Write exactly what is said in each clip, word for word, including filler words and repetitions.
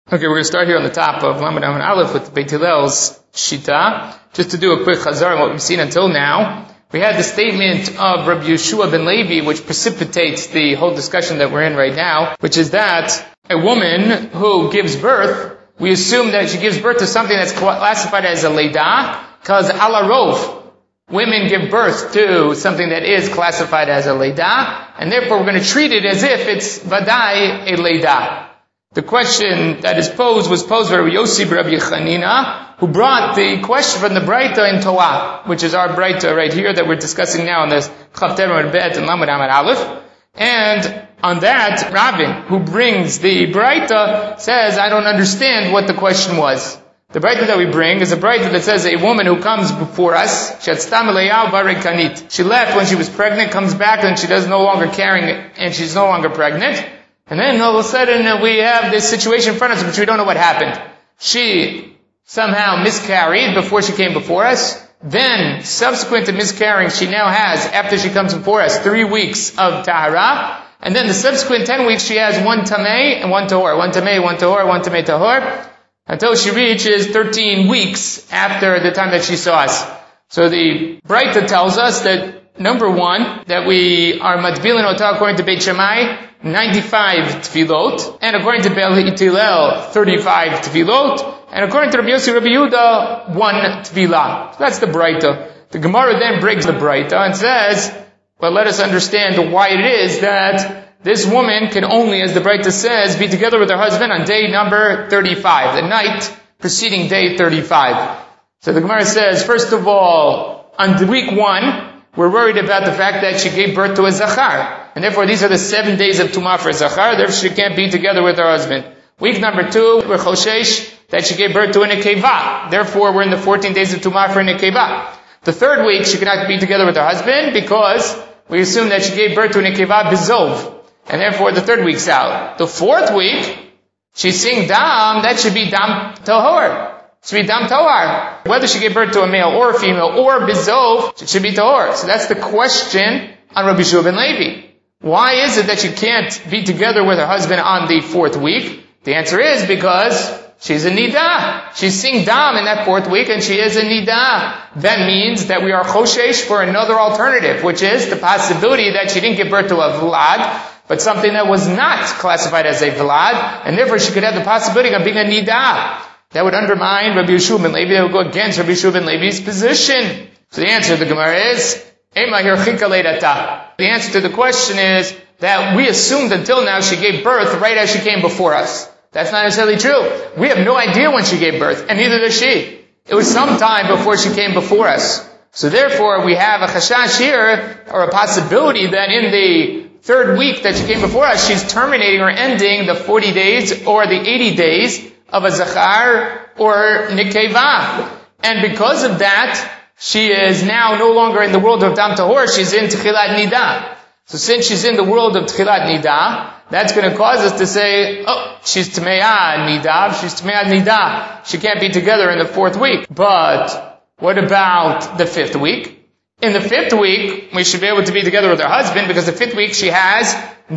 Okay, we're going to start here on the top of Lamed Amud Aleph with Beit Hillel's Shita. Just to do a quick chazar on what we've seen until now. We had the statement of Rabbi Yeshua ben Levi, which precipitates the whole discussion that we're in right now, which is that a woman who gives birth, we assume that she gives birth to something that's classified as a leida, because ala rov, women give birth to something that is classified as a leida, and therefore we're going to treat it as if it's vadai a leida. The question that is posed was posed by Rabbi Yossi Rabbi Chanina, who brought the question from the Breita in Toah, which is our Breita right here that we're discussing now in this Chav Terem Bet and Lamed Amud Aleph. And on that, Rabin, who brings the Breita, says, I don't understand what the question was. The Breita that we bring is a Breita that says a woman who comes before us, she left when she was pregnant, comes back and she does no longer carrying it, and she's no longer pregnant. And then all of a sudden we have this situation in front of us which we don't know what happened. She somehow miscarried before she came before us. Then, subsequent to miscarrying, she now has, after she comes before us, three weeks of tahara. And then the subsequent ten weeks she has one tamei and one tahor. One tamei, one tahor, one tamei tahor. Until she reaches thirteen weeks after the time that she saw us. So the Breita tells us that, number one, that we are matbilin otah according to Beit Shammai, ninety-five tefillot, and according to Beit Hillel, thirty-five tefillot, and according to Rabbi Yossi Rabbi Yehuda, one tefillah. So that's the Breita. The Gemara then breaks the Breita and says, well, let us understand why it is that this woman can only, as the Breita says, be together with her husband on day number thirty-five, the night preceding day thirty-five. So the Gemara says, first of all, on week one, we're worried about the fact that she gave birth to a zachar. And therefore these are the seven days of Tumah for Zachar, therefore she can't be together with her husband. Week number two, we're Choshesh, that she gave birth to a Nekeva. Therefore we're in the fourteen days of Tumah for a Nekeva. The third week, she cannot be together with her husband because we assume that she gave birth to a Nekeva Bizov. And therefore the third week's out. The fourth week, she's seeing Dam, that should be Dam Tahor. It should be Dam Tahor. Whether she gave birth to a male or a female or Bizov, it should be Tahor. So that's the question on Rabbi Yeshua ben Levi. Why is it that she can't be together with her husband on the fourth week? The answer is because she's a nidah. She's seeing dam in that fourth week and she is a nidah. That means that we are choshesh for another alternative, which is the possibility that she didn't give birth to a vlad, but something that was not classified as a vlad, and therefore she could have the possibility of being a nidah. That would undermine Rabbi Yeshua ben Levi, that would go against Rabbi Yeshua ben Levi's position. So the answer to the Gemara is, the answer to the question is that we assumed until now she gave birth right as she came before us. That's not necessarily true. We have no idea when she gave birth, and neither does she. It was some time before she came before us. So therefore we have a chashash here, or a possibility that in the third week that she came before us, she's terminating or ending the forty days or the eighty days of a zachar or nikeva. And because of that, she is now no longer in the world of Dam Tahor, she's in Tchilat Nidah. So since she's in the world of Tchilat Nidah, that's going to cause us to say, oh, she's Tmeah Nidah, she's Tmeah Nidah. She can't be together in the fourth week. But what about the fifth week? In the fifth week, we should be able to be together with her husband because the fifth week she has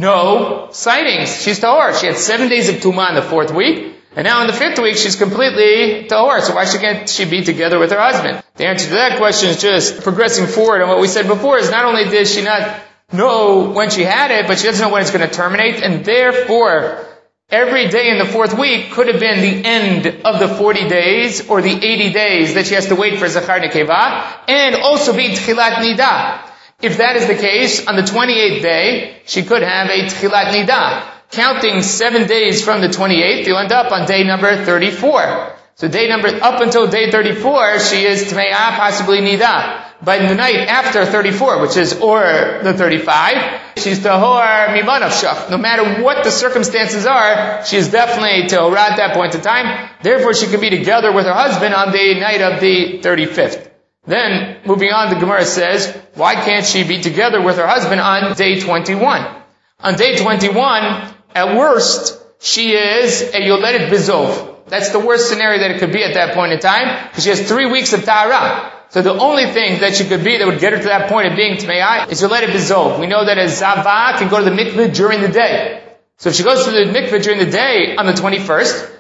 no sightings. She's Tahor. She had seven days of Tumah in the fourth week. And now in the fifth week, she's completely tahor. So why can't she be together with her husband? The answer to that question is just progressing forward. And what we said before is not only did she not know when she had it, but she doesn't know when it's going to terminate. And therefore, every day in the fourth week could have been the end of the forty days or the eighty days that she has to wait for Zachar Nekeva, and also be Tchilat Nidah. If that is the case, on the twenty-eighth day, she could have a Tchilat Nidah. Counting seven days from the twenty-eighth, you'll end up on day number thirty-four. So day number, up until day thirty-four, she is Tme'ah, possibly Nidah. By the night after thirty-four, which is or the thirty-five, she's Tahor Mimanavshach. No matter what the circumstances are, she is definitely Tahor at that point in time. Therefore, she can be together with her husband on the night of the thirty-fifth. Then, moving on, the Gemara says, why can't she be together with her husband on day twenty-one? On day twenty-one, at worst, she is a Yoledet Bizov. That's the worst scenario that it could be at that point in time, because she has three weeks of Tahara. So the only thing that she could be that would get her to that point of being Tme'ah is Yoledet Bizov. We know that a Zavah can go to the mikveh during the day. So if she goes to the mikveh during the day on the twenty-first,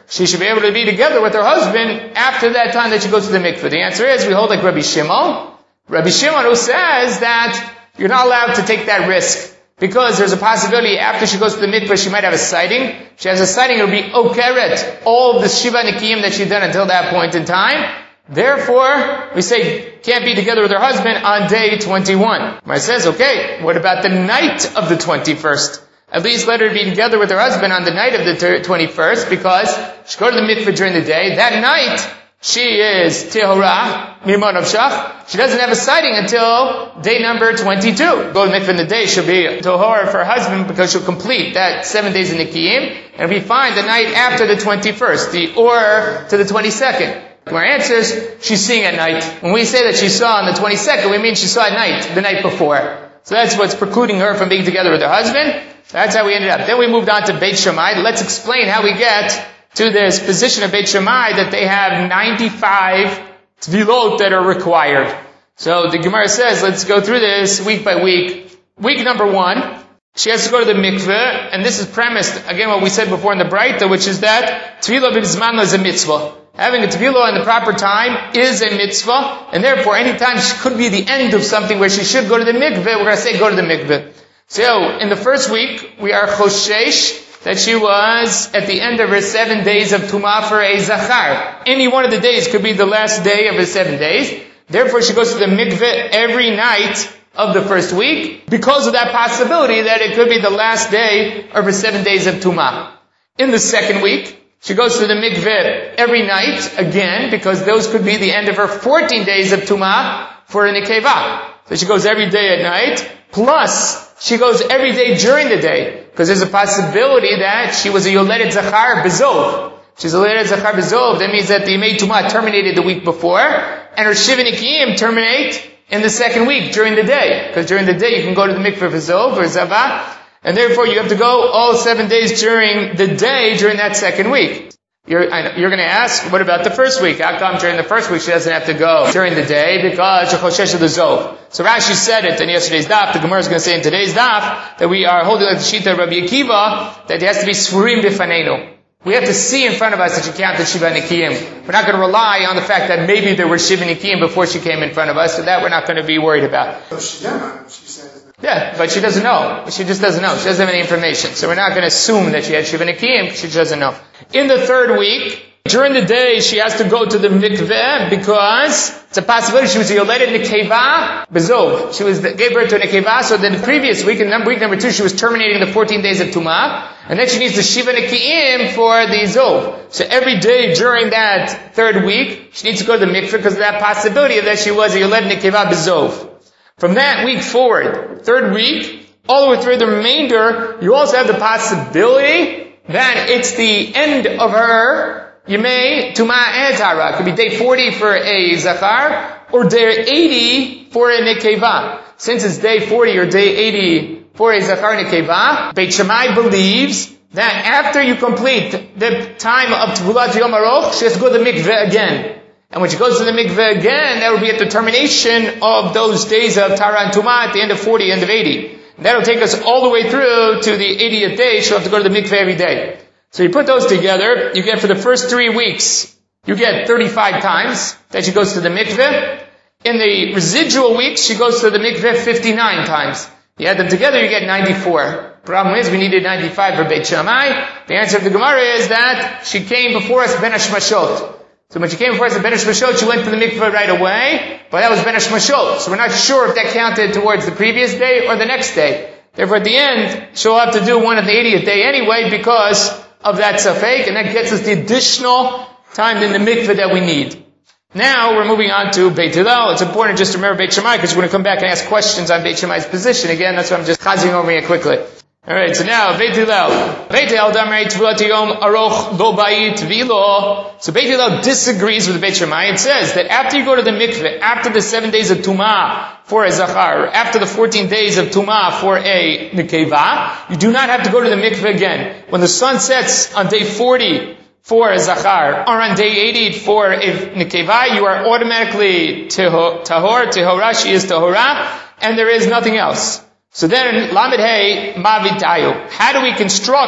she should be able to be together with her husband after that time that she goes to the mikveh? The answer is, we hold like Rabbi Shimon. Rabbi Shimon, who says that you're not allowed to take that risk, because there's a possibility after she goes to the mikveh, she might have a sighting. She has a sighting, it'll be okeret, all of the shiva nikiyim that she'd done until that point in time. Therefore, we say, can't be together with her husband on day twenty-one. It says, okay, what about the night of the twenty-first? At least let her be together with her husband on the night of the twenty-first, because she go to the mikveh during the day. That night, she is tehora, mimon avshach. She doesn't have a sighting until day number twenty-two. Go to mikveh in the day, she'll be tehora for her husband, because she'll complete that seven days in Nikiyim, and be fine the night after the twenty-first, the or to the twenty-second. Our answer is, she's seeing at night. When we say that she saw on the twenty-second, we mean she saw at night, the night before. So that's what's precluding her from being together with her husband. That's how we ended up. Then we moved on to Beit Shammai. Let's explain how we get to this position of Beit Shammai that they have ninety-five tvilot that are required. So the Gemara says, let's go through this week by week. Week number one, she has to go to the mikveh, and this is premised, again, what we said before in the Braita, which is that tefillah b'zman is a mitzvah. Having a tefillah in the proper time is a mitzvah, and therefore any time she could be the end of something where she should go to the mikveh, we're going to say go to the mikveh. So, in the first week, we are choshesh that she was at the end of her seven days of tumah for a zachar. Any one of the days could be the last day of her seven days. Therefore, she goes to the mikveh every night of the first week, because of that possibility that it could be the last day of her seven days of tumah. In the second week, she goes to the mikveh every night, again, because those could be the end of her fourteen days of tumah for a nekeva. So she goes every day at night, plus she goes every day during the day, because there's a possibility that she was a yoledet zachar bezov. She's a yoledet zachar bezov. That means that the Yemei Tumah terminated the week before, and her shiva nikiyim terminate in the second week during the day. Because during the day you can go to the mikveh for zov or zavah, and therefore you have to go all seven days during the day during that second week. You're, you're going to ask, what about the first week? How come during the first week she doesn't have to go during the day? Because Shechoshesh of the Zov. So Rashi said it in yesterday's daf. The Gemara is going to say in today's daf that we are holding like the Shita of Rabbi Akiva, that it has to be Sfurim B'Faneinu. We have to see in front of us that she counted Shiva Nikiyim. We're not going to rely on the fact that maybe there were Shiva Nikiyim before she came in front of us, so that we're not going to be worried about. So she says. Yeah, but she doesn't know. She just doesn't know. She doesn't have any information. So we're not going to assume that she had Shiva Nikiyim, because she doesn't know. In the third week, during the day, she has to go to the mikveh, because it's a possibility she was a yoledet nekeva bezov. She was, gave birth to a nekeva, so then the previous week, in week number two, she was terminating the fourteen days of tumah, and then she needs the Shiva Nikiyim for the zov. So every day during that third week, she needs to go to the mikveh because of that possibility that she was a yoledet nekeva bezov. From that week forward, third week, all the way through the remainder, you also have the possibility that it's the end of her Yemei Tumah and Tara. It could be day forty for a Zachar, or day eighty for a Nekeva. Since it's day forty or day eighty for a Zachar Nekeva, Beit Shammai believes that after you complete the time of Tevulat Yom Aroch, she has to go to the mikveh again. And when she goes to the mikveh again, that will be at the termination of those days of Tara and Tumah at the end of forty, end of eighty. And that'll take us all the way through to the eightieth day. She'll have to go to the mikveh every day. So you put those together, you get for the first three weeks, you get thirty-five times that she goes to the mikveh. In the residual weeks, she goes to the mikveh fifty-nine times. You add them together, you get ninety-four. Problem is, we needed ninety-five for Beit Shammai. The answer of the Gemara is that she came before us Ben Hashmashot. So when she came before us at Ben Hashmashot, she went to the mikveh right away, but that was Ben Hashmashot. So we're not sure if that counted towards the previous day or the next day. Therefore, at the end, she'll have to do one at the eightieth day anyway because of that safek, and that gets us the additional time in the mikveh that we need. Now, we're moving on to Beit Hillel. It's important just to remember Beit Shammai because we're going to come back and ask questions on Beit Shammai's position. Again, that's why I'm just chazing over it quickly. Alright, so now, Beit Hillel. Beit Hillel damrei tvulat yom aroch lo bayit vilo. So Beit Hillel disagrees with Beit Shammai. It says that after you go to the mikveh, after the seven days of tumah for a zachar, or after the fourteen days of tumah for a nekeva, you do not have to go to the mikveh again. When the sun sets on day forty for a zachar, or on day eighty for a nekeva, you are automatically tahor, tahora, she is tahora, and there is nothing else. So then, Lamed Hey, Mavitayu. How do we construct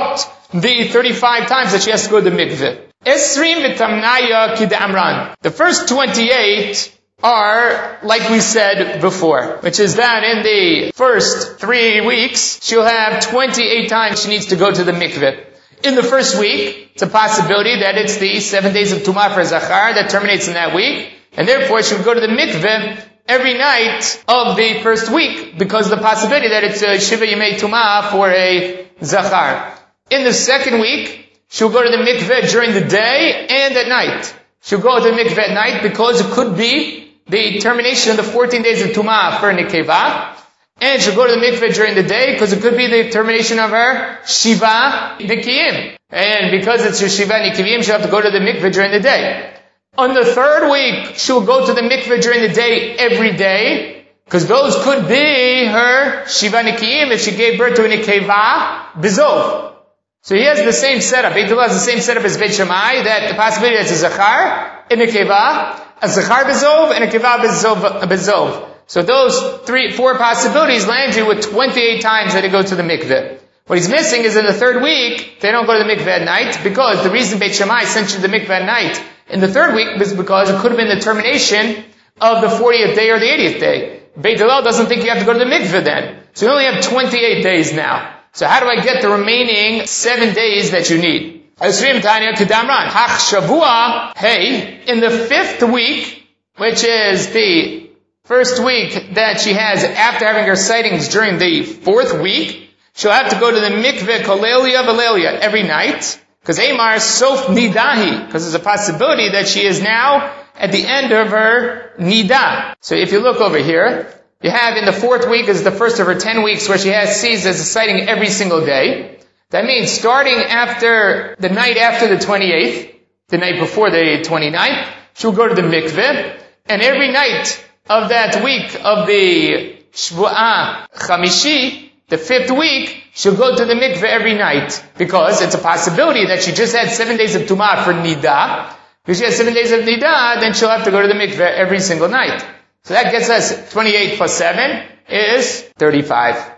the thirty-five times that she has to go to the mikveh. Esrim v'tamnaya kid'amran. The first twenty-eight are, like we said before, which is that in the first three weeks, she'll have twenty-eight times she needs to go to the mikveh. In the first week, it's a possibility that it's the seven days of Tumah for Zachar that terminates in that week, and therefore she would go to the mikveh every night of the first week, because of the possibility that it's a Shiva Yemei Tumah for a Zachar. In the second week, she'll go to the mikveh during the day and at night. She'll go to the mikveh at night because it could be the termination of the fourteen days of Tumah for Nikeva. And she'll go to the mikveh during the day because it could be the termination of her Shiva Nikiyim. And because it's her Shiva Nikiyim, she'll have to go to the mikveh during the day. On the third week, she'll go to the mikveh during the day every day, because those could be her Shiva Nikiyim if she gave birth to a Nikeva Bizov. So he has the same setup. Beit Hillel has the same setup as Beit Shammai, that the possibility that's a Zachar, a Nikeva, a Zachar Bizov, and a Nikeva Bizov, Bizov. So those three, four possibilities land you with twenty-eight times that they go to the mikveh. What he's missing is in the third week, they don't go to the mikveh at night, because the reason Beit Shammai sent you to the mikveh at night in the third week was because it could have been the termination of the fortieth day or the eightieth day. Beit Hillel doesn't think you have to go to the mikveh then. So you only have twenty-eight days now. So how do I get the remaining seven days that you need? Esrim Tanya Kedamran. Hach Shavua, hey, in the fifth week, which is the first week that she has after having her sightings during the fourth week, she'll have to go to the mikveh kolelia v'lelia every night, because Amar sof nidahi, because there's a possibility that she is now at the end of her nidah. So if you look over here, you have in the fourth week is the first of her ten weeks where she has sees as a sighting every single day. That means starting after the night after the twenty-eighth, the night before the twenty-ninth, she'll go to the mikveh, and every night of that week of the Shvu'ah Chamishi, the fifth week, she'll go to the mikveh every night, because it's a possibility that she just had seven days of Tumah for Nidah. If she has seven days of Nidah, then she'll have to go to the mikveh every single night. So that gets us twenty-eight plus seven is thirty-five.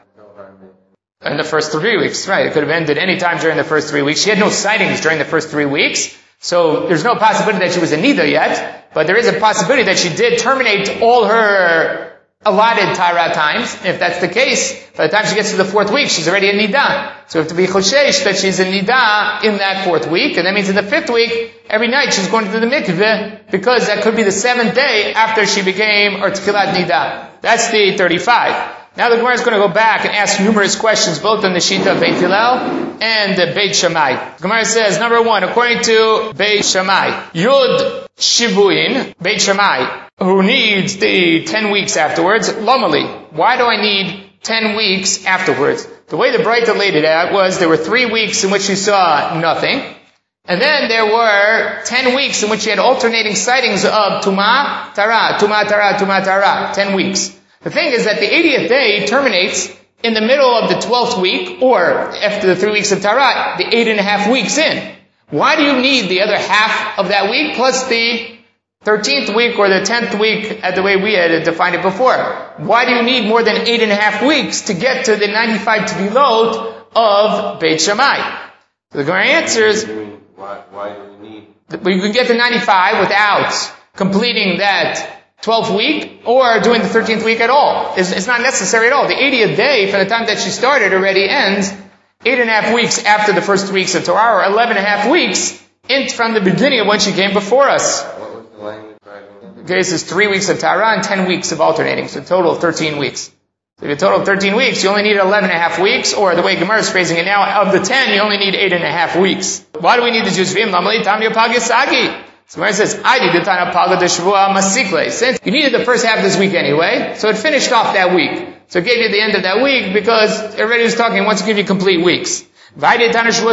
In the first three weeks, right? It could have ended any time during the first three weeks. She had no sightings during the first three weeks, so there's no possibility that she was in Nidah yet, but there is a possibility that she did terminate all her allotted Taira times. If that's the case, by the time she gets to the fourth week, she's already in Nidah. So we have to be choshesh that she's in Nidah in that fourth week, and that means in the fifth week, every night she's going to the mikveh, because that could be the seventh day after she became or Tchilat Nidah. That's the thirty-five. Now the Gemara is going to go back and ask numerous questions, both on the Shita of Beit Hillel and the Beit Shammai. The Gemara says, number one, according to Beit Shammai, Yud Shivuin, Beit Shammai, who needs the ten weeks afterwards, Lomali. Why do I need ten weeks afterwards? The way the Braita laid it out was there were three weeks in which you saw nothing, and then there were ten weeks in which you had alternating sightings of Tumah, Tara, Tumah, Tara, Tumah, Tara, ten weeks. The thing is that the eightieth day terminates in the middle of the twelfth week, or after the three weeks of Tara, the eight and a half weeks in. Why do you need the other half of that week plus the thirteenth week or the tenth week, at the way we had defined it before? Why do you need more than eight and a half weeks to get to the ninety-five Tevilot of Beit Shammai? So the Gemara answers, why, why do we need? You can get to ninety-five without completing that twelfth week or doing the thirteenth week at all. It's, it's not necessary at all. The eightieth day from the time that she started already ends eight and a half weeks after the first weeks of Torah, or eleven and a half weeks in, from the beginning of when she came before us. What was the language driving? Okay, this is three weeks of Torah and ten weeks of alternating, so a total of thirteen weeks. So if you total of thirteen weeks, you only need eleven and a half weeks, or the way Gemara is phrasing it now, of the ten, you only need eight and a half weeks. Why do we need the Jews? So Gemara says, I did the Tana Paga de Shavua Masikle. Since you needed the first half of this week anyway, so it finished off that week. So it gave you the end of that week, because everybody was talking, wants to give you complete weeks. Since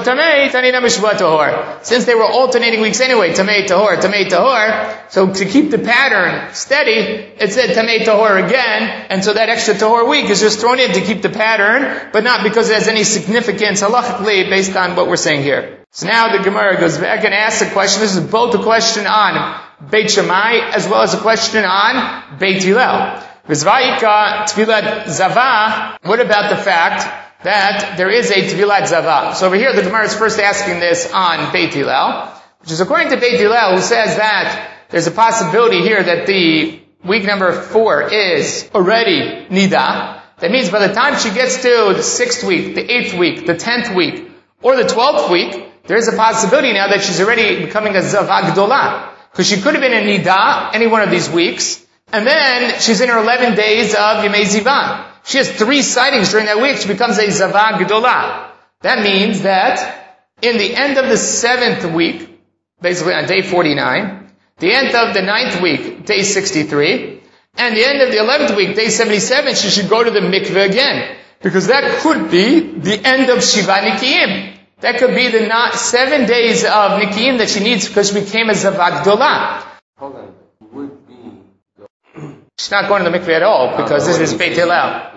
they were alternating weeks anyway, Tamei Tahor, Tamei Tahor, so to keep the pattern steady, it said Tamei Tahor again, and so that extra Tahor week is just thrown in to keep the pattern, but not because it has any significance halachically based on what we're saying here. So now the Gemara goes back and asks a question. This is both a question on Beit Shammai as well as a question on Beit Hillel. V'zvayika Tfilat Zava, what about the fact that there is a Tevilat Zava. So over here, the Gemara is first asking this on Beit Hillel, which is according to Beit Hillel, who says that there's a possibility here that the week number four is already Nida. That means by the time she gets to the sixth week, the eighth week, the tenth week, or the twelfth week, there is a possibility now that she's already becoming a Zava Gdola. Because she could have been a Nida any one of these weeks, and then she's in her eleven days of Yemei Ziva. She has three sightings during that week, she becomes a Zava Gdola. That means that in the end of the seventh week, basically on day forty-nine, the end of the ninth week, day sixty-three, and the end of the eleventh week, day seventy-seven, she should go to the mikveh again. Because that could be the end of Shiva Nikiyim. That could be the not seven days of Nikiyim that she needs because she became a Zava Gdola. Hold on. Would be... She's not going to the mikveh at all because this is Beit Hillel.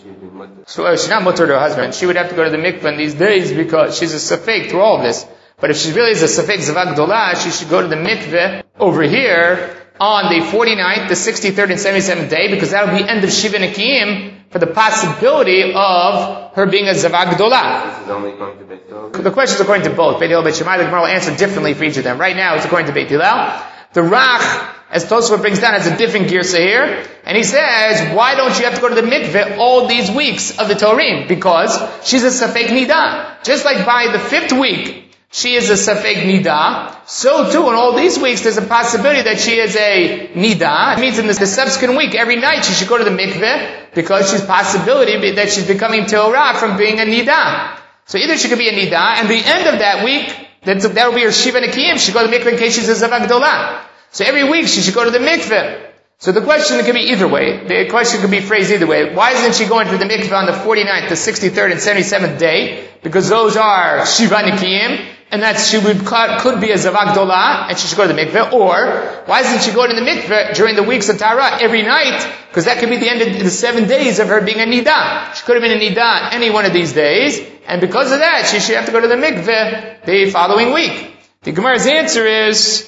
So uh, she's not mutter to her husband. She would have to go to the mikveh in these days because she's a safek through all of this. But if she really is a safek Zava Gdola, she should go to the mikveh over here on the forty-ninth, the sixty-third, and seventy-seventh day, because that will be end of Shiva Nikiyim for the possibility of her being a Zava Gdola. This is only going to Beit Hillel? The question is according to both. Beit Hillel, Beit Shammai, the Gemara will answer differently for each of them. Right now, it's according to Beit Hillel. The Rach, as Tosfot brings down, has a different girsa here. And he says, why don't you have to go to the mikveh all these weeks of the Torim? Because she's a Safek Nida. Just like by the fifth week, she is a Safek Nida. So too, in all these weeks, there's a possibility that she is a Nida. It means in the, the subsequent week, every night she should go to the mikveh because she's possibility that she's becoming Torah from being a Nida. So either she could be a Nida, and the end of that week, that will be her Shiva Nikiyim, she should go to the mikveh in case she's a Zava Gdola. So every week she should go to the mikveh. So the question could be either way. The question could be phrased either way. Why isn't she going to the mikveh on the forty-ninth, the sixty-third, and seventy-seventh day? Because those are Shiva Nikiyim, and that she would could be a Zava Gdola, and she should go to the mikveh. Or, why isn't she going to the mikveh during the weeks of Tara every night? Because that could be the end of the seven days of her being a Nida. She could have been a Nida any one of these days, and because of that, she should have to go to the mikveh the following week. The Gemara's answer is,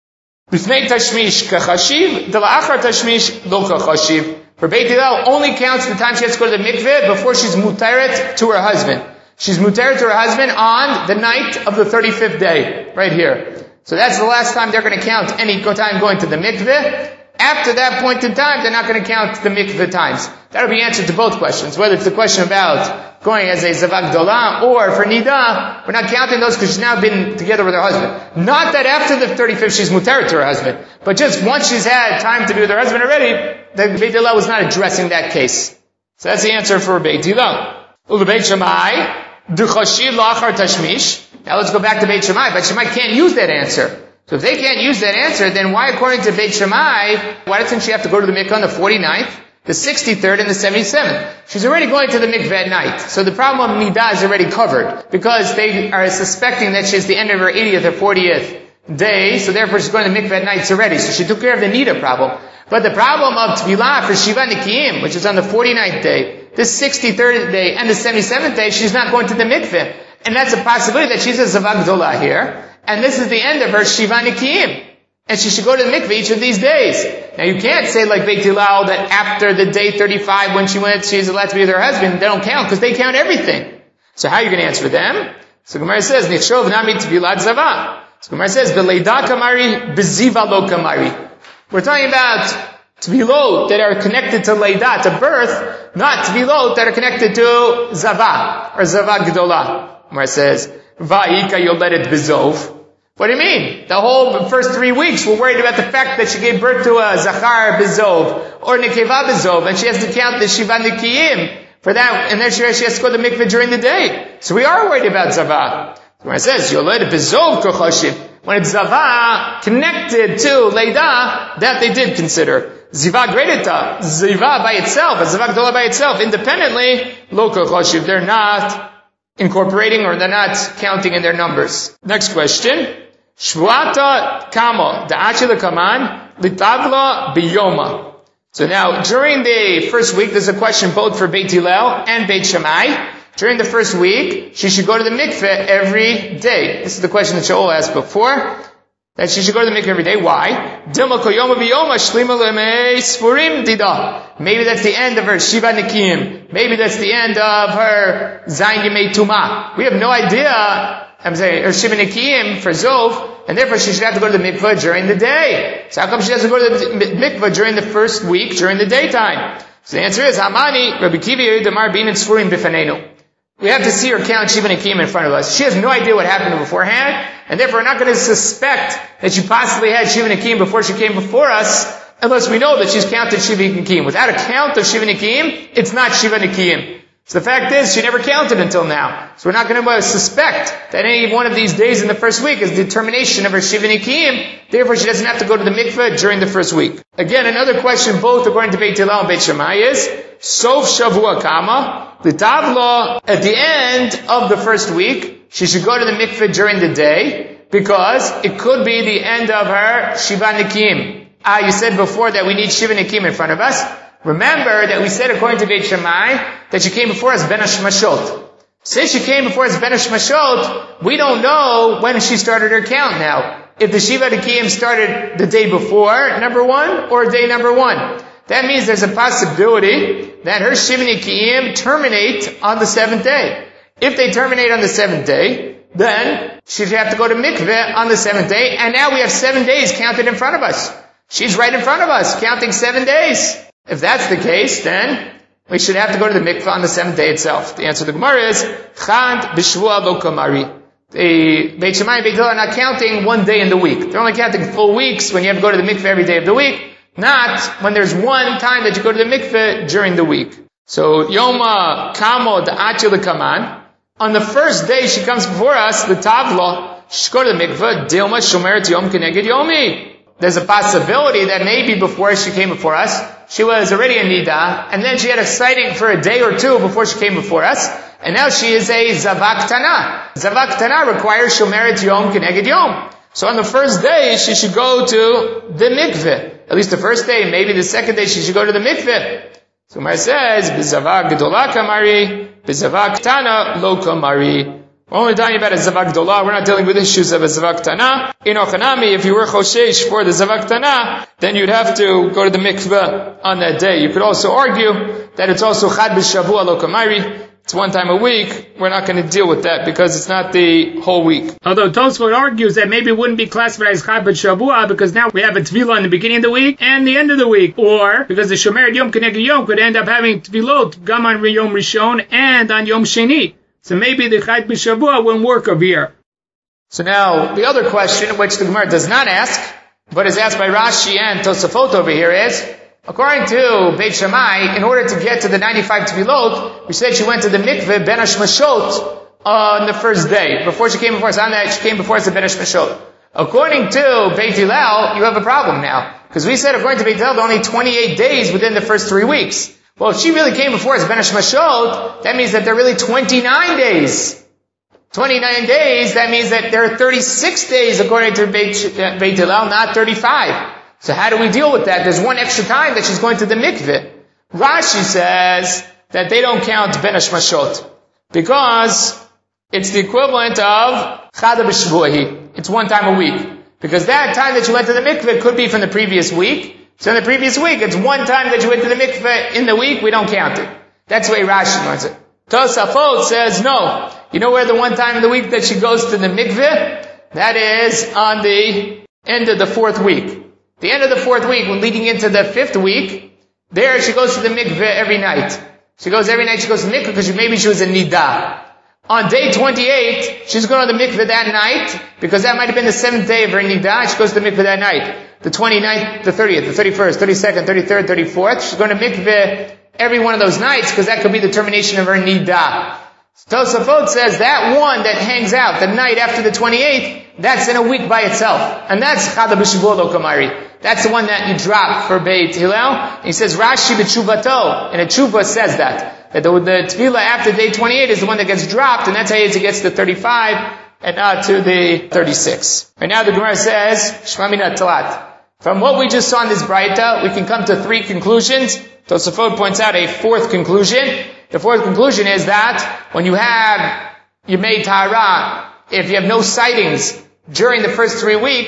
B'fnei tashmish kachashiv, dela'achar tashmish lo kachashiv. For Beit Hillel only counts the time she has to go to the mikveh before she's mutaret to her husband. She's mutaret to her husband on the night of the thirty-fifth day, right here. So that's the last time they're going to count any time going to the mikveh. After that point in time, they're not going to count the mikveh times. That'll be answered to both questions. Whether it's the question about going as a Zava Gdola or for Nida, we're not counting those because she's now been together with her husband. Not that after the thirty-fifth she's mutaret to her husband, but just once she's had time to be with her husband already, the Beit Hillel was not addressing that case. So that's the answer for Beit Hillel. Ul Beit Shammai, D'chashiv la'achar tashmish. Now let's go back to Beit Shammai. Beit Shammai can't use that answer. So if they can't use that answer, then why, according to Beit Shammai, why doesn't she have to go to the mikveh on the forty-ninth, the sixty-third, and the seventy-seventh? She's already going to the mikveh at night. So the problem of Nida is already covered. Because they are suspecting that she's the end of her eightieth or fortieth day, so therefore she's going to the mikveh at night already. So she took care of the Nida problem. But the problem of Tvilah for Shiva Nikiyim, which is on the forty-ninth day, the sixty-third day, and the seventy-seventh day, she's not going to the mikveh. And that's a possibility that she's a Zava Gdola here. And this is the end of her Shiva Nikiyim. And she should go to the mikveh each of these days. Now you can't say like Beit Hillel that after the day thirty-five when she went, she's allowed to be with her husband. They don't count because they count everything. So how are you going to answer them? So Gemara says, Nichshov nami tvilat zava. So Gemara says, B'leida kamari, b'ziva lo kamari. We're talking about tvilot that are connected to leida, to birth, not tvilot that are connected to zava, or zava gdola. Gemara says, Va'ika yoledet bizov. What do you mean? The whole first three weeks we're worried about the fact that she gave birth to a Zachar Bizov or Nekeva Bizov, and she has to count the Shiva Nikiyim for that, and then she has to go to the mikveh during the day. So we are worried about Zava. When it says Yoledet Bizov Kochoshiv, when it's Zava connected to Leida, that they did consider. Ziva Gredita, Ziva by itself, a Ziva Gdola by itself, independently, Lo Kochoshiv, they're not incorporating or they're not counting in their numbers. Next question. Shvuata kamo da'achila kaman litavla biyoma. So now, during the first week, there's a question both for Beit Hillel and Beit Shammai. During the first week, she should go to the mikveh every day. This is the question that Shaul asked before. that she should go to the mikveh every day. Why? Maybe that's the end of her Shiva Nikim. Maybe that's the end of her Zayin Yemei Tumah. We have no idea, I'm saying, her Shiva Nikim for Zov, and therefore she should have to go to the mikveh during the day. So how come she doesn't go to the mikveh during the first week, during the daytime? So the answer is, Hamani, Rabbi Kiva Yedamar Bin Sfurim Bifanenu. We have to see her count Shiva Nikim in front of us. She has no idea what happened beforehand, and therefore we're not going to suspect that she possibly had Shiva Nikim before she came before us, unless we know that she's counted Shiva Nikim. Without a count of Shiva Nikim, it's not Shiva Nikim. So the fact is, she never counted until now. So we're not going to suspect that any one of these days in the first week is the termination of her Shiva Nikim. Therefore, she doesn't have to go to the mikveh during the first week. Again, another question, both according to Beit Hillel and Beit Shammai, is Sof Shavua Kama. The Tavla, at the end of the first week, she should go to the mikveh during the day, because it could be the end of her Shiva Nikim. Ah, you said before that we need Shiva Nikim in front of us. Remember that we said according to Beit Shammai that she came before us Ben Hashmashot. Since she came before us Ben Hashmashot, we don't know when she started her count now. If the Shiva Nikim started the day before, number one, or day number one. That means there's a possibility that her Shiva Nikim terminate on the seventh day. If they terminate on the seventh day, then she should have to go to mikveh on the seventh day, and now we have seven days counted in front of us. She's right in front of us, counting seven days. If that's the case, then we should have to go to the mikveh on the seventh day itself. The answer to the Gemara is, Chad b'shvua lo kamari. The Beit Shammai and Beit Hillel are not counting one day in the week. They're only counting full weeks when you have to go to the mikveh every day of the week, not when there's one time that you go to the mikveh during the week. So, Yoma Kamo Da'achi L'Kaman. On the first day she comes before us, the Tavla, she should go to the mikveh, Dilma Shomeret Yom Keneged Yomi. There's a possibility that maybe before she came before us, she was already a Nida, and then she had a sighting for a day or two before she came before us, and now she is a Zavak Tana. Zavak Tana requires Shomeret Yom Keneged Yom. So on the first day, she should go to the mikveh. At least the first day, maybe the second day, she should go to the mikveh. So Mar says, B'zavak Gedola Kamari, B'zavak Tana Lo Kamari. We're only talking about a Zavak Gedola. We're not dealing with issues of a Zavak Tana. In Ochanami, if you were Choshesh for the Zavak Tana, then you'd have to go to the mikveh on that day. You could also argue that it's also Chad B'Shavua Lo Kamari. It's one time a week. We're not going to deal with that because it's not the whole week. Although Tosfot argues that maybe it wouldn't be classified as Chad B'Shavua because now we have a Tvilah in the beginning of the week and the end of the week. Or because the Shomeret Yom Keneged Yom could end up having Tvilot Gam on Yom Rishon and on Yom Sheni. So maybe the Chad B'Shavua wouldn't work over here. So now, the other question, which the Gemara does not ask, but is asked by Rashi and Tosafot over here is, according to Beit Shammai, in order to get to the ninety-five Tvilot, we said she went to the mikveh Ben Hashmashot on the first day. Before she came before us, on that she came before us at Ben Hashmashot. According to Beit Hillel, you have a problem now. Because we said, according to Beit Hillel, only twenty-eight days within the first three weeks. Well, if she really came before us Ben Hashmashot, that means that there are really twenty-nine days. twenty-nine days, that means that there are thirty-six days according to Beit, Beit Hillel, not thirty-five. So how do we deal with that? There's one extra time that she's going to the mikveh. Rashi says that they don't count Ben Hashmashot because it's the equivalent of Chada B'Shvuahi. It's one time a week. Because that time that you went to the mikveh could be from the previous week. So in the previous week, it's one time that you went to the mikveh in the week, we don't count it. That's the way Rashi learns it. Tosafot says no. You know where the one time in the week that she goes to the mikveh? That is on the end of the fourth week. The end of the fourth week, when leading into the fifth week, there she goes to the mikveh every night. She goes every night, she goes to the mikveh because she, maybe she was a nidah. On day twenty-eight, she's going to the mikveh that night, because that might have been the seventh day of her nidah, she goes to the mikveh that night. The twenty-ninth, the thirtieth, the thirty-first, thirty-second, thirty-third, thirty-fourth, she's going to mikveh every one of those nights, because that could be the termination of her nidah. Tosafot says that one that hangs out the night after the twenty-eighth, that's in a week by itself. And that's Chada B'Shavua Lo Kamari. That's the one that you drop for Beit Hillel. He says Rashi b'Tshuvato, and a Tshuva says that. That the, the Tefillah after day twenty-eight is the one that gets dropped, and that's how it gets to thirty-five, and not to the thirty-six. Right now the Gemara says, Shema Mina Talat. From what we just saw in this Braita, we can come to three conclusions. Tosafot points out a fourth conclusion. The fourth conclusion is that when you have Yemei Tahara, if you have no sightings during the first three weeks,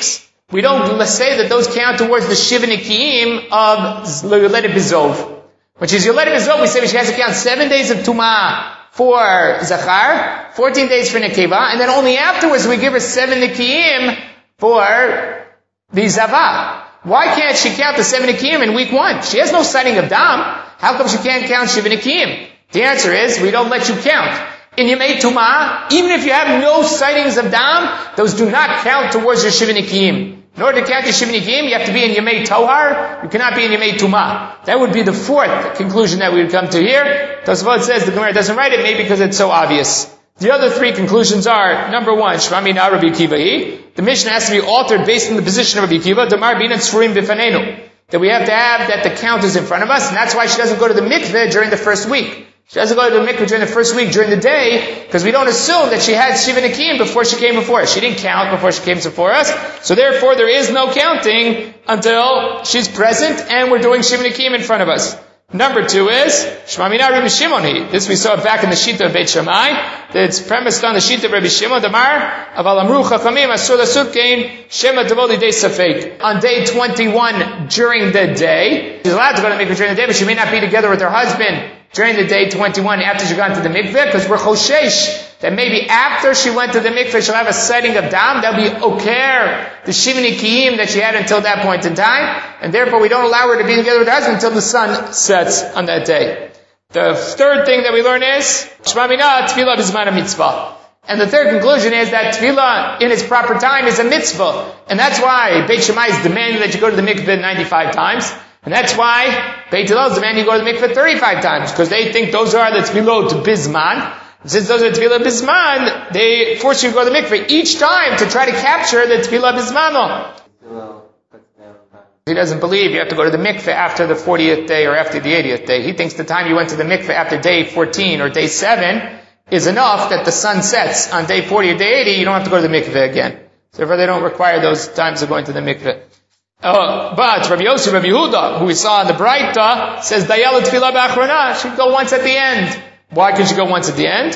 we don't say that those count towards the Shiva Nikiyim of Yoledet Bizov. When she's Yoledet Bizov, we say she has to count seven days of Tumah for Zachar, fourteen days for Nekeva, and then only afterwards we give her seven Nikiyim for the Zavah. Why can't she count the seven Nikiyim in week one? She has no sighting of Dam. How come she can't count Shiva Nikiyim? The answer is, we don't let you count. In Yemei Tumah, even if you have no sightings of Dam, those do not count towards your Shiva Nikiyim. In order to count your Shiva Nikiyim, you have to be in Yemei Tohar. You cannot be in Yemei Tumah. That would be the fourth conclusion that we would come to here. Tosafot says the Gemara doesn't write it, maybe because it's so obvious. The other three conclusions are, number one, Shmamina Rabbi Akiva. The Mishnah has to be altered based on the position of Rabbi Akiva. Damar Binan Tzfurim Bifanenu. That we have to have that the count is in front of us, and that's why she doesn't go to the mikveh during the first week. She doesn't go to the mikveh during the first week during the day, because we don't assume that she had Shiva Nikiyim before she came before us. She didn't count before she came before us, so therefore there is no counting until she's present and we're doing Shiva Nikiyim in front of us. Number two is, Shmamina Rabbi Shimon. This we saw back in the Shita of Beit Shammai. It's premised on the Shita of Rabbi Shimon. Damar, Aval Amru Chachamim, Asur Lasutkein, Shema Tavoli Day Safek. On day twenty-one, during the day, she's allowed to go to the mikveh during the day, but she may not be together with her husband during the day twenty-one after she got to the mikveh, because we're choshesh that maybe after she went to the mikveh she'll have a sighting of dam. That'll be oker, the Shiva Nikiyim that she had until that point in time, and therefore we don't allow her to be together with her husband until the sun sets on that day. The third thing that we learn is Shema Mina Tefillah B'zman Mitzvah. And the third conclusion is that tefillah in its proper time is a mitzvah. And that's why Beit Shammai is demanding that you go to the mikveh ninety-five times. And that's why Beit Hillel is demanding you go to the mikveh thirty-five times. Because they think those are the tefillot to Bizman. And since those are tefillah Bizman, they force you to go to the mikveh each time to try to capture the tefillah Bizmano. He doesn't believe you have to go to the mikveh after the fortieth day or after the eightieth day. He thinks the time you went to the mikveh after day fourteen or day seven is enough that the sun sets on day forty or day eighty, you don't have to go to the mikveh again. So therefore they don't require those times of going to the mikveh. Uh, but Rabbi Yosef, Rabbi Yehuda, who we saw in the Braita, says Dayala Tefillah B'Achrona, she'd go once at the end. Why can she go once at the end?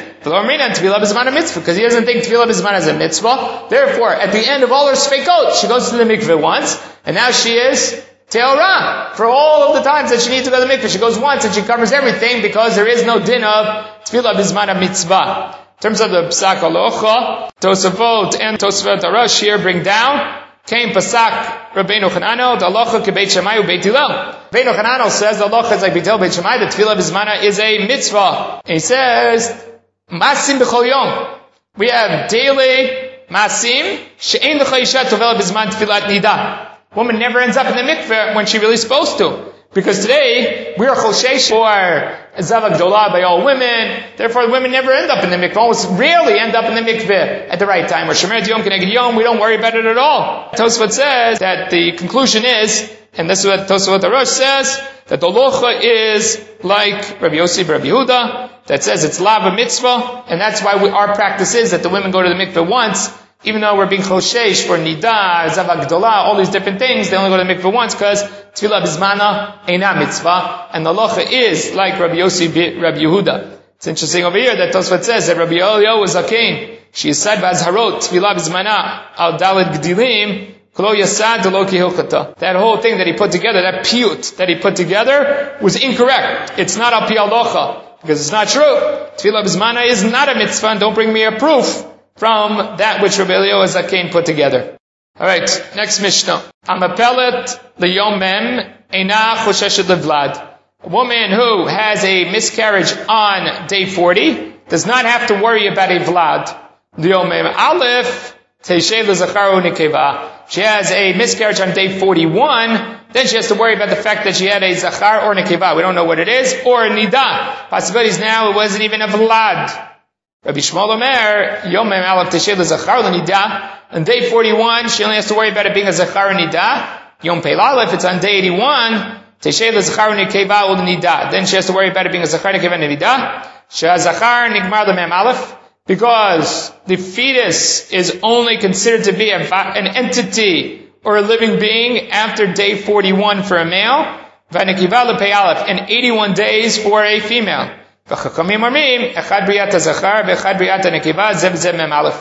Because he doesn't think Tefillah B'Zman is a mitzvah. Therefore, at the end of all her Sfeikot, she goes to the mikveh once, and now she is Teorah. For all of the times that she needs to go to the mikveh, she goes once and she covers everything because there is no din of Tefillah B'Zman mitzvah. In terms of the Psak Alocha, Tosafot and Tosafot Arash here bring down Came Pasak Rabbeinu Chanano, the halacha kebeit Shammai u Beit Hillel. Rabbeinu Chanano says the halacha is like Beit Hillel, Beit Shammai, the tefillah b'zmana is a mitzvah. And he says, Masim b'chol yom. We have daily Masim, she'ein l'cha isha tovela b'zman tefilat nida. Woman never ends up in the mikveh when she really supposed to. Because today, we are choshesh for Zavak Dolah by all women. Therefore, women never end up in the mikveh. Almost rarely end up in the mikveh at the right time. Or Shemeret Yom Keneged Yom, we don't worry about it at all. Tosfot says that the conclusion is, and this is what Tosfot Arosh says, that the locha is like Rabbi Yosef, Rabbi Yehuda, that says it's lava mitzvah, and that's why we, our practice is that the women go to the mikveh once, even though we're being choshesh for nida, zavak gdolah, all these different things, they only go to the mikveh once because tefillah bizmana eina mitzvah, and the locha is like Rabbi Yosef, Rabbi Yehuda. It's interesting over here that Tosfot says that Rabbi Elio was zakein. She is said b'azharot tefillah bizmana al daled gdilim klo yasad delo kihilchata. That whole thing that he put together, that piyut that he put together, was incorrect. It's not al pi halacha because it's not true. Tefillah bizmana is not a mitzvah, and don't bring me a proof from that which Rabbi Elio Zakein put together. Alright, next Mishnah. Amapelet liyomem eina chosheshet levlad. A woman who has a miscarriage on day forty does not have to worry about a vlad. Liyomem aleph teisheh lezacharu nikeva. She has a miscarriage on day forty-one, then she has to worry about the fact that she had a zachar or nikeva. We don't know what it is. Or a nida. Possibilities now it wasn't even a vlad. Rabbi Shmuel Omer, Yomem Aleph Tesheh L'Zachar L'Nida. On day forty-one, she only has to worry about it being a Zachar L'Nida. Yom Peil Aleph, it's on day eighty-one, Tesheh L'Zachar L'Nikeva L'Nida. Then she has to worry about it being a Zachar L'Nikeva L'Nida. She'ha Zachar Nigmar L'Mem Aleph. Because the fetus is only considered to be a, an entity or a living being after day forty-one for a male. V'Nikeva L'Pei Aleph. And eighty-one days for a female. It's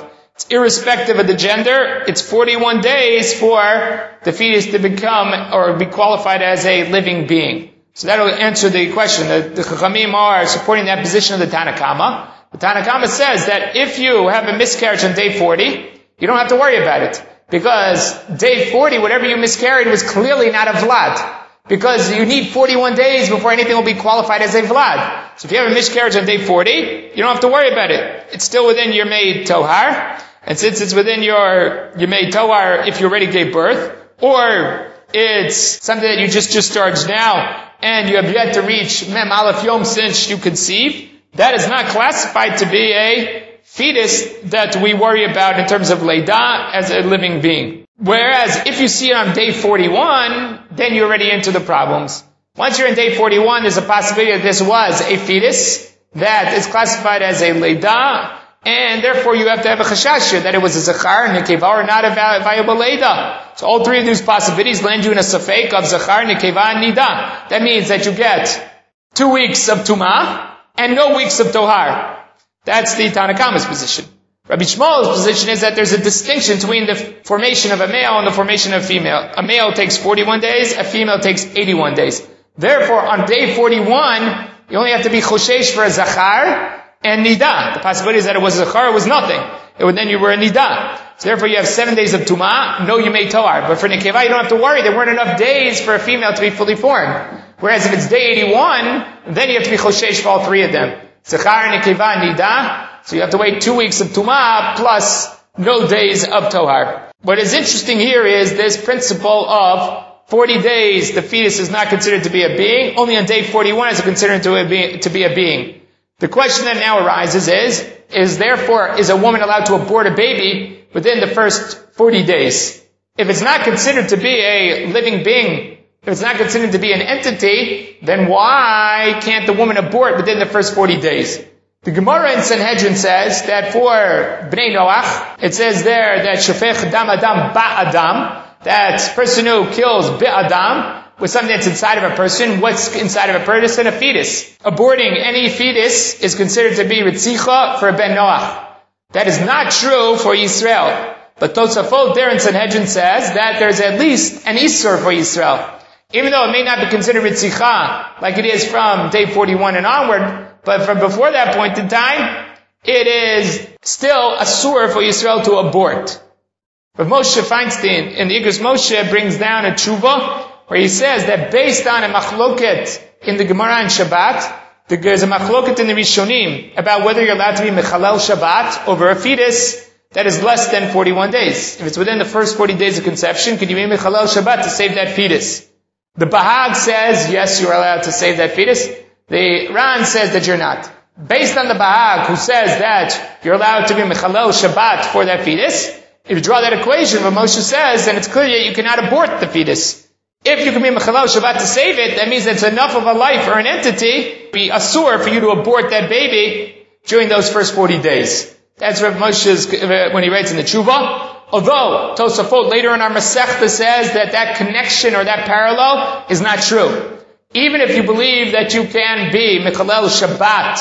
It's irrespective of the gender. It's forty-one days for the fetus to become or be qualified as a living being. So that'll answer the question. The, the Chachamim are supporting that position of the Tanna Kama. The Tanna Kama says that if you have a miscarriage on day forty, you don't have to worry about it. Because day forty, whatever you miscarried was clearly not a Vlad. Because you need forty-one days before anything will be qualified as a Vlad. So if you have a miscarriage on day forty, you don't have to worry about it. It's still within your maid Tohar. And since it's within your, your maid Tohar, if you already gave birth, or it's something that you just discharged now, and you have yet to reach Mem Aleph Yom since you conceived, that is not classified to be a fetus that we worry about in terms of Leida as a living being. Whereas if you see it on day forty-one, then you're already into the problems. Once you're in day forty-one, there's a possibility that this was a fetus that is classified as a Leida, and therefore you have to have a chashasha that it was a Zachar, Nekeva, or not a viable Leida. So all three of these possibilities land you in a safek of Zachar, Nekeva, and Nida. That means that you get two weeks of Tumah and no weeks of Tohar. That's the Tanna Kama's position. Rabbi Shmuel's position is that there's a distinction between the formation of a male and the formation of a female. A male takes forty-one days, a female takes eighty-one days. Therefore, on day forty-one, you only have to be choshesh for a Zachar and Nida. The possibility is that it was a Zachar, it was nothing. It would, then you were a Nida. So therefore you have seven days of Tumah, no Yemei Tohar. But for Nekeva, you don't have to worry, there weren't enough days for a female to be fully formed. Whereas if it's day eighty-one, then you have to be choshesh for all three of them. Zachar, Nekeva, Nida. So you have to wait two weeks of Tumah plus no days of Tohar. What is interesting here is this principle of forty days the fetus is not considered to be a being. Only on day forty-one is it considered to be, to be a being. The question that now arises is, is therefore, is a woman allowed to abort a baby within the first forty days? If it's not considered to be a living being, if it's not considered to be an entity, then why can't the woman abort within the first forty days? The Gemara in Sanhedrin says that for Bnei Noach, it says there that Shofech Dam Adam Ba Adam, that person who kills Bi Adam with something that's inside of a person. What's inside of a person? A fetus. Aborting any fetus is considered to be Ritzicha for Ben Noach. That is not true for Yisrael. But Tosafot there in Sanhedrin says that there's at least an Isur for Yisrael. Even though it may not be considered Ritzicha like it is from day forty-one and onward, but from before that point in time, it is still a sur for Yisrael to abort. But Moshe Feinstein in the Igros Moshe brings down a tshuva where he says that based on a machloket in the Gemara and Shabbat, there's a machloket in the Rishonim about whether you're allowed to be mechalel Shabbat over a fetus that is less than forty-one days. If it's within the first forty days of conception, could you be mechalel Shabbat to save that fetus? The Bahag says, yes, you're allowed to save that fetus. The Ran says that you're not. Based on the Bahag, who says that you're allowed to be mechalel Shabbat for that fetus, if you draw that equation, what Moshe says, then it's clear that you cannot abort the fetus. If you can be mechalel Shabbat to save it, that means it's enough of a life or an entity, be asur for you to abort that baby during those first forty days. That's what Moshe's, when he writes in the Tshuva. Although, Tosafot later in our Masechta says that that connection or that parallel is not true. Even if you believe that you can be mechalel Shabbat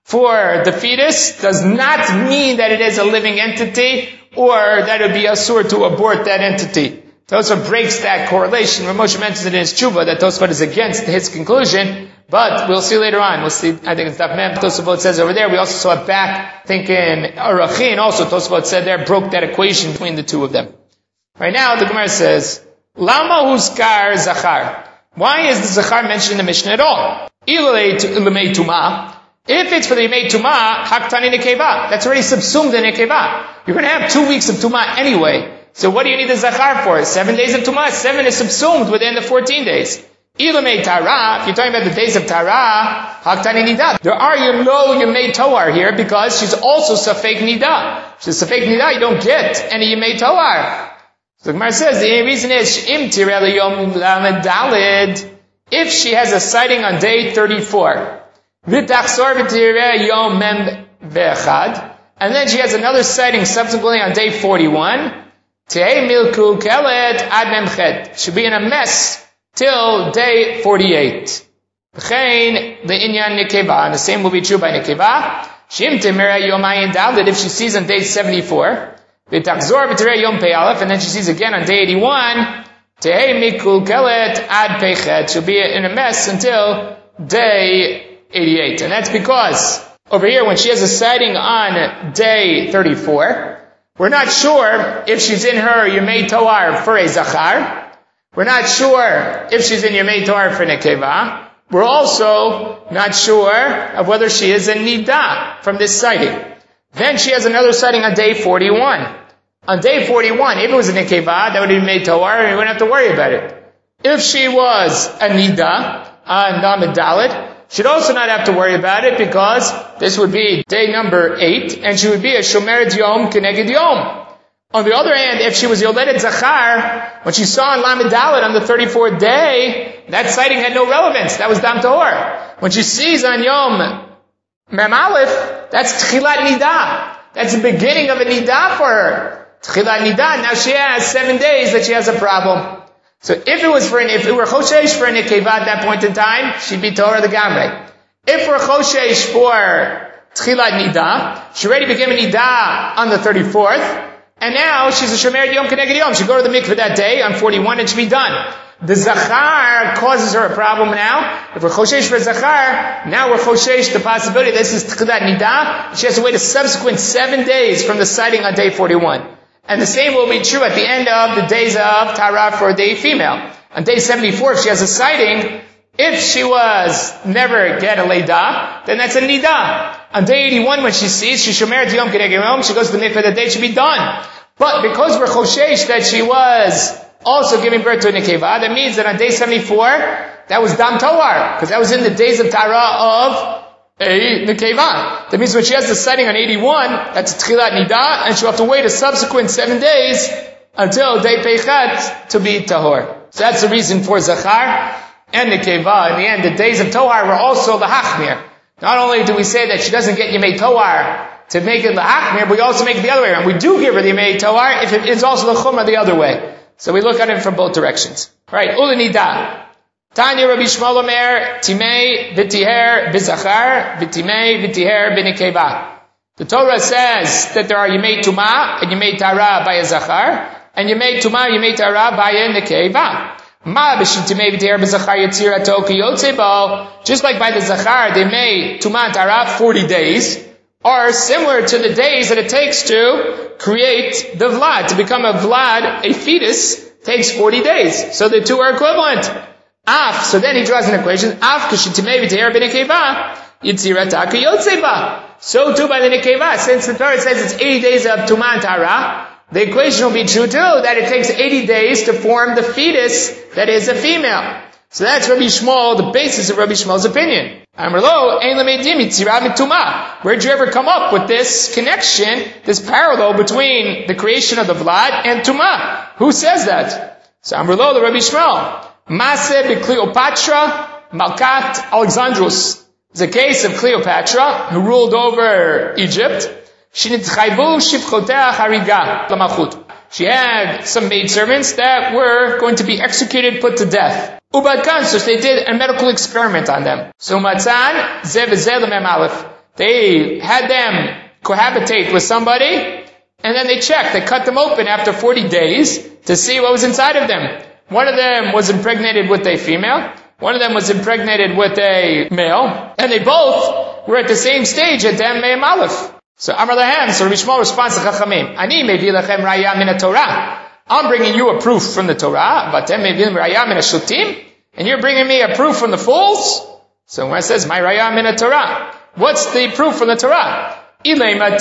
for the fetus, does not mean that it is a living entity, or that it would be asur to abort that entity. Tosafot breaks that correlation. Moshe mentions it in his Tshuva that Tosafot is against his conclusion, but we'll see later on. We'll see, I think it's Daf Mem, Tosafot says over there. We also saw it back, I think in Arachin also, Tosafot said there, broke that equation between the two of them. Right now, the Gemara says, Lama huskar zachar. Why is the zachar mentioned in the Mishnah at all? Ilay lemei tumah. If it's for the Yemei Tumah, Haktani Nekeva. That's already subsumed in Nekeva. You're going to have two weeks of Tumah anyway. So what do you need the Zachar for? Seven days of Tumah. Seven is subsumed within the fourteen days. Ilamei Tara, if you're talking about the days of Tara, Haktani Nida. There are you no Yemei Tohar here because she's also Safek Nida. She's Safek Nida, you don't get any Yemei Tohar. So the Gemara says the reason is, Im Tirel Yom Lamed Dalid. If she has a sighting on day thirty-four, V'tachsor v'tireh yom mem ve'echad, and then she has another sighting subsequently on day forty-one. Tehei milku kelet ad memchet. She'll be in a mess till day forty-eight. V'chein the inyan nekeva, and the same will be true by nekeva. Shim temereh yom ayin dalid. If she sees on day seventy-four, V'tachzor v'terei yom pei aleph, and then she sees again on day eighty-one, tehei mikulkelet ad peichet, she'll be in a mess until day eighty-eight. And that's because over here, when she has a sighting on day thirty-four, we're not sure if she's in her Yemei Toar for a Zachar. We're not sure if she's in Yemei Toar for Nekeva. We're also not sure of whether she is in Nida from this sighting. Then she has another sighting on day forty-one. On day forty-one, if it was a Nekeva, that would be Yemei Toar, and we wouldn't have to worry about it. If she was a Nida on Lamed Dalet, she'd also not have to worry about it because this would be day number eight, and she would be a Shomeret Yom Keneged Yom. On the other hand, if she was Yoledet Zachar, when she saw in Lamed Dalet on the thirty-fourth day, that sighting had no relevance. That was Dam Tahor. When she sees on Yom Mem Aleph, that's Tchilat Nida. That's the beginning of a Nida for her. Tchilat Nida. Now she has seven days that she has a problem. So if it was for an, if it were Choshesh for a Nekeva at that point in time, she'd be Torah the Gamre. If we're Choshesh for Tchilat Nida, she already became a Nida on the thirty-fourth, and now she's a Shomeret Yom Keneged Yom. She'd go to the mikveh that day on forty-one and she'd be done. The Zachar causes her a problem now. If we're Choshesh for Zachar, now we're Choshesh the possibility this is Tchilat Nida. She has to wait a subsequent seven days from the sighting on day forty-one. And the same will be true at the end of the days of Tara for the female. On day seventy-four, if she has a sighting, if she was never get a Leida, then that's a Nida. On day eighty-one, when she sees, she Shomeret Yom Keneged Yom, she goes to the mikveh that day, she'll be done. But because we're Choshesh that she was also giving birth to a Nekeva, that means that on day seventy-four, that was Dam Toar, because that was in the days of Tara of a Nekeva. That means when she has the sighting on eighty-one, that's Tchilat Nida, and she'll have to wait a subsequent seven days until Day Peichat to be Tahor. So that's the reason for Zachar and Nekeva. In the end, the days of Tohar were also the Hachmir. Not only do we say that she doesn't get Yemei Tohar to make it the Hachmir, but we also make it the other way around. We do give her the Yemei Tohar if it is also the Chumrah the other way. So we look at it from both directions. Right, Ula Nida. Tanya Rabbi Shmuel Omer, Timei v'tiher b'zachar, v'timei v'tiher b'nekeva. The Torah says that there are Yemei Tumah and Yemei Tara by a Zachar, and Yemei Tumah, Yemei Tara by a Nekeva. Ma b'shitimei v'tiher b'zachar yitzirato ki yotzebo. Just like by the Zachar, they made Tumah and Tara forty days, are similar to the days that it takes to create the Vlad. To become a Vlad, a fetus, takes forty days. So the two are equivalent. Af, so then he draws an equation. Af k'shitimei v'teher b'nekeva, yitzirata k'yotzeba. So too by the nekeva, since the Torah says it's eighty days of Tumah and Tara, the equation will be true too, that it takes eighty days to form the fetus that is a female. So that's Rabbi Shmuel, the basis of Rabbi Shmuel's opinion. Amrlo, ein l'meidim yitzirah mitumah. Where'd you ever come up with this connection, this parallel between the creation of the Vlad and Tumah? Who says that? So Amrlo, the Rabbi Shmuel. Maseh be Cleopatra, Malkat Alexandrus. It's a case of Cleopatra, who ruled over Egypt. She nitchayvu shifchotea hariga lamachut. She had some maidservants that were going to be executed, put to death. Ubadkan, so they did a medical experiment on them. So matzan ze v'ze l'mem aleph. They had them cohabitate with somebody, and then they checked. They cut them open after forty days to see what was inside of them. One of them was impregnated with a female. One of them was impregnated with a male. And they both were at the same stage at Dem Me'em Aleph. So Amar Lahem, so Rabbi Shmuel responds to Chachamim, Ani mevi lachem raya min Torah. I'm bringing you a proof from the Torah, vatem mevim raya min shutim, and you're bringing me a proof from the fools? So when it says, my raya min Torah, what's the proof from the Torah? The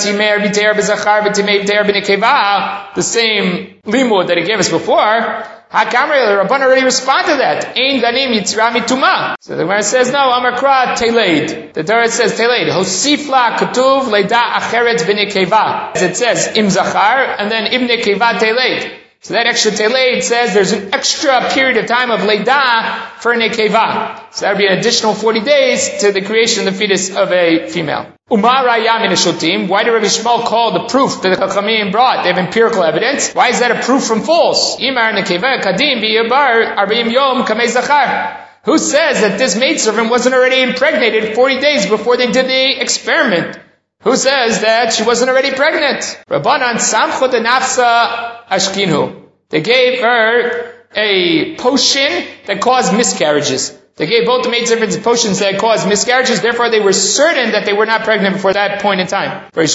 same limud that he gave us before. Hakamre, the Rabban already responded to that. Ein ganim yitzirah mituma. So the Gemara says, no, Amakra teleid. The Torah says teleid. Hosifla katuv leida acheret b'nekeva. As it says, im zachar, and then im nekeva teleid. So that extra teleid says there's an extra period of time of leida for nekeva. So that would be an additional forty days to the creation of the fetus of a female. Umar raya min shutim. Why did Rabbi Shmuel call the proof that the Chachamim brought? They have empirical evidence. Why is that a proof from false? Imar nekeva kadim biyabar arba'im yom kamei zachar. Who says that this maidservant wasn't already impregnated forty days before they did the experiment? who says that she wasn't already pregnant. Rabbanan samchu de nafsa ashkinu. They gave her a potion that caused miscarriages. They gave both the maidservants potions that caused miscarriages, therefore they were certain that they were not pregnant before that point in time. There's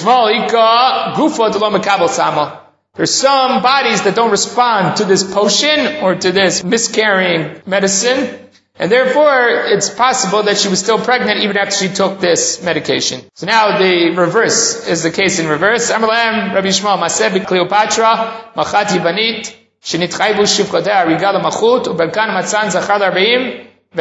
some bodies that don't respond to this potion or to this miscarrying medicine, and therefore it's possible that she was still pregnant even after she took this medication. So now the reverse is the case in reverse. Amrlam Rabbi Yishmael Maseh Cleopatra Machati Banit Shenitchayvu Shivchodea Rigala Machut Uberkan Matzan Zachar Arba'im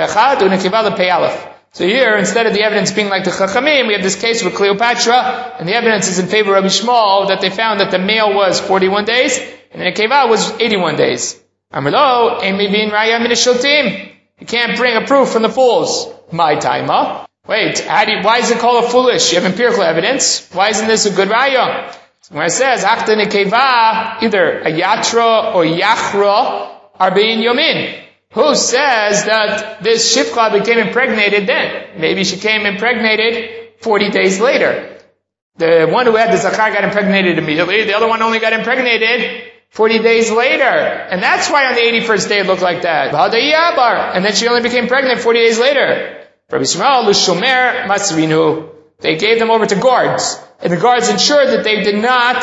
So here, instead of the evidence being like the Chachamim, we have this case with Cleopatra, and the evidence is in favor of Rabbi Yishmael that they found that the male was forty-one days, and the Nekeva was eighty-one days. Amrlo, Emi bin Raya min Shiltim. You can't bring a proof from the fools. My timer. Wait, how do you, why is it called a foolish? You have empirical evidence. Why isn't this a good Raya? When it says, Achta Nekeva, either a Yatra or Yachra, Arba'in Yomin. Who says that this Shifcha became impregnated then? Maybe she came impregnated forty days later. The one who had the Zachar got impregnated immediately. The other one only got impregnated forty days later. And that's why on the eighty-first day it looked like that. And then she only became pregnant forty days later. Rabbi Yishmael, L'shomer Masrinu. They gave them over to guards. And the guards ensured that they did not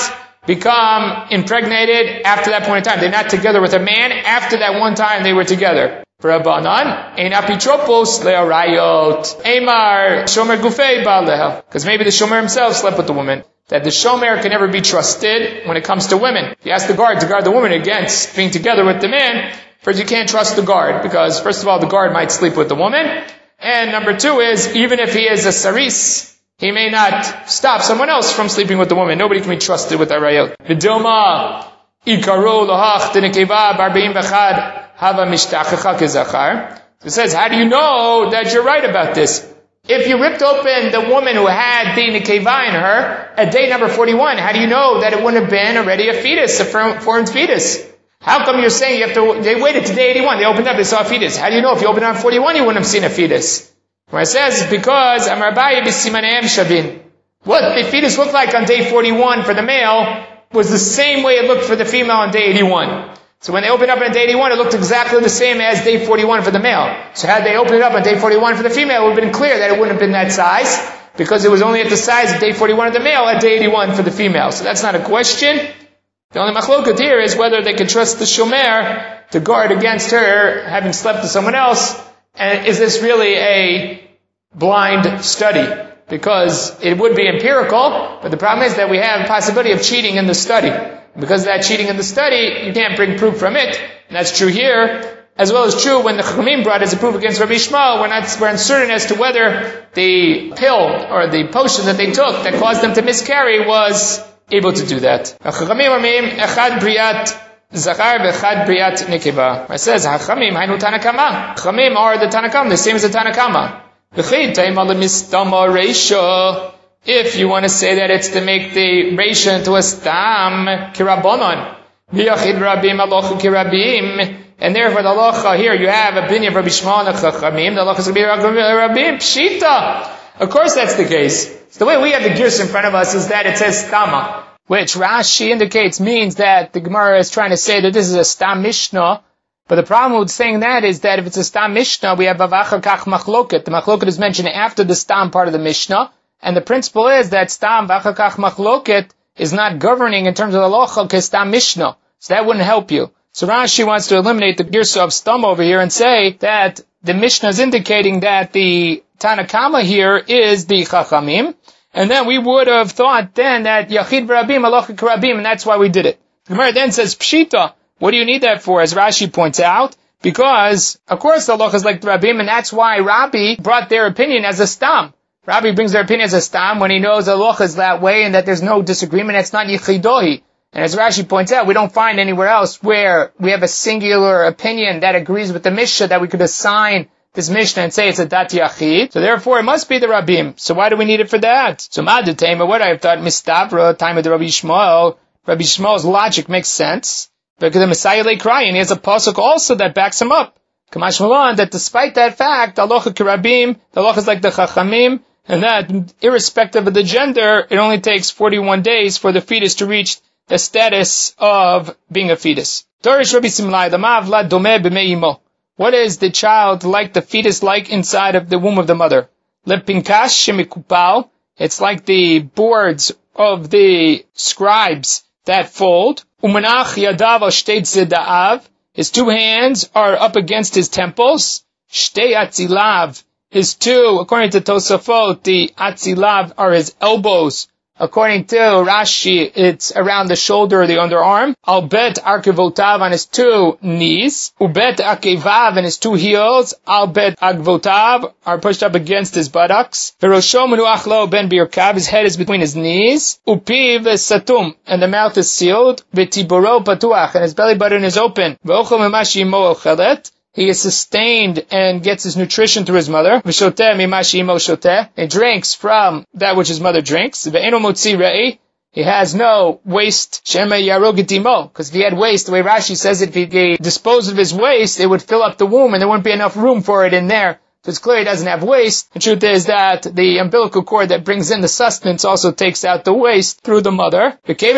become impregnated after that point in time. They're not together with a man after that one time they were together. Rabbanan, ein apitropos le'arayot, Eimar shomer gufei ba'aleha. Because maybe the shomer himself slept with the woman. That the shomer can never be trusted when it comes to women. If you ask the guard to guard the woman against being together with the man, first you can't trust the guard, because first of all the guard might sleep with the woman, and number two is, even if he is a saris, he may not stop someone else from sleeping with the woman. Nobody can be trusted with that rayot. V'dilma ikaru lohach denekeva barba'im b'chad hava mishtachecha kezachar. So it says, how do you know that you're right about this? If you ripped open the woman who had the nekeva in her at day number forty-one, how do you know that it wouldn't have been already a fetus, a foreign fetus? How come you're saying you have to, they waited to day eighty-one, they opened up, they saw a fetus. How do you know if you opened up on forty-one, you wouldn't have seen a fetus? Where it says, because Amar Abaye b'simaneim shavin. What the fetus looked like on day forty-one for the male was the same way it looked for the female on day eighty-one. So when they opened up on day eighty-one, it looked exactly the same as day forty-one for the male. So had they opened it up on day forty-one for the female, it would have been clear that it wouldn't have been that size, because it was only at the size of day forty-one of the male at day eighty-one for the female. So that's not a question. The only machloket here is whether they can trust the shomer to guard against her having slept with someone else. And is this really a blind study? Because it would be empirical, but the problem is that we have a possibility of cheating in the study. Because of that cheating in the study, you can't bring proof from it. And that's true here, as well as true when the Chachamim brought as a proof against Rabbi Yishmael. We're not, we're uncertain as to whether the pill or the potion that they took that caused them to miscarry was able to do that. Chachamim amim echad briyat Zachar b'chad briyat nekeva. It says, Hachamim hainu Tanakama. Hachamim are the Tanakama, the same as the Tanakama. If you want to say that it's to make the reisha into a stam, kirabonon. V'yachid rabim alocha kirabim. And therefore the halacha here, you have a binyan of Rabbi Yishmael and Chachamim, the halacha is going to be rabim, pshita. Of course that's the case. So the way we have the gears in front of us is that it says stama, which Rashi indicates means that the Gemara is trying to say that this is a Stam Mishnah. But the problem with saying that is that if it's a Stam Mishnah, we have Avachar Kach Machloket. The Machloket is mentioned after the Stam part of the Mishnah. And the principle is that Stam Avachar Kach Machloket is not governing in terms of the Locha ke Stam Mishnah. So that wouldn't help you. So Rashi wants to eliminate the Girsa of Stam over here and say that the Mishnah is indicating that the Tanakama here is the Chachamim. And then we would have thought then that Yachid Rabim, Alocha Karabim, and that's why we did it. The Gemara then says, Pshita, what do you need that for, as Rashi points out? Because, of course, the Alocha is like the Rabim, and that's why Rabbi brought their opinion as a Stam. Rabbi brings their opinion as a Stam when he knows the Alocha is that way and that there's no disagreement, it's not Yichidohi. And as Rashi points out, we don't find anywhere else where we have a singular opinion that agrees with the Mishnah that we could assign this Mishnah and say it's a Dat Yachid. So therefore it must be the Rabim. So why do we need it for that? So Madetema, what I have thought, Mistabra, time of the Rabbi Yishmael, Rabbi Yishmael's logic makes sense. Because the Messiah lay crying, he has a pasuk also that backs him up. Kamash Malan, that despite that fact, the Alocha Kirabim, the Alocha is like the Chachamim, and that, irrespective of the gender, it only takes forty-one days for the fetus to reach the status of being a fetus. What is the child like the fetus like inside of the womb of the mother? It's like the boards of the scribes that fold. His two hands are up against his temples. His two, according to Tosafot, the atzilav are his elbows. According to Rashi, it's around the shoulder or the underarm. Al bet arkivotav on his two knees. Ubet akevav and his two heels. Al bet agvotav are pushed up against his buttocks. Verosho menuach lo ben birkav, his head is between his knees. Upiv satum, and the mouth is sealed. Betiboro patuach, and his belly button is open. Ve'ochel memashi imo ochelet. He is sustained and gets his nutrition through his mother. V'shoteh mimashi imo shoteh. He drinks from that which his mother drinks. Ve'eno motzi re'i. He has no waste. Shema yarogit imo. Because if he had waste, the way Rashi says it, if he disposed of his waste, it would fill up the womb and there wouldn't be enough room for it in there. So it's clear he doesn't have waste. The truth is that the umbilical cord that brings in the sustenance also takes out the waste through the mother.